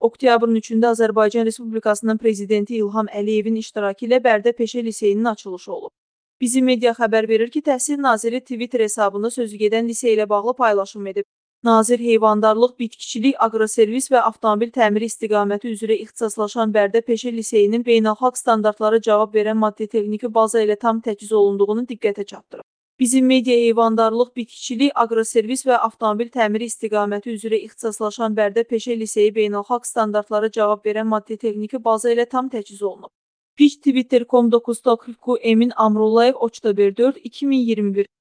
Oktyabrın 3-də Azərbaycan Respublikasının Prezidenti İlham Əliyevin iştirakı ilə Bərdə Peşə Liseyinin açılışı olub. Bizim media xəbər verir ki, Təhsil Naziri Twitter hesabında sözügedən lisey ilə bağlı paylaşım edib. Nazir heyvandarlıq, bitkiçilik, aqroservis və avtomobil təmiri istiqaməti üzrə ixtisaslaşan Bərdə Peşə Liseyinin beynəlxalq standartlara cavab verən maddi-texniki baza ilə tam təchiz olunduğunu diqqətə çatdırıb. Bizim media heyvandarlıq, bitkiçilik, aqroservis və avtomobil təmiri istiqaməti üzrə ixtisaslaşan Bərdə Peşə Liseyi beynəlxalq standartlara cavab verən maddi-texniki baza ilə tam təchiz olunub. Pic Twitter.com 9 Emin Amrullayev Oçta 4 2021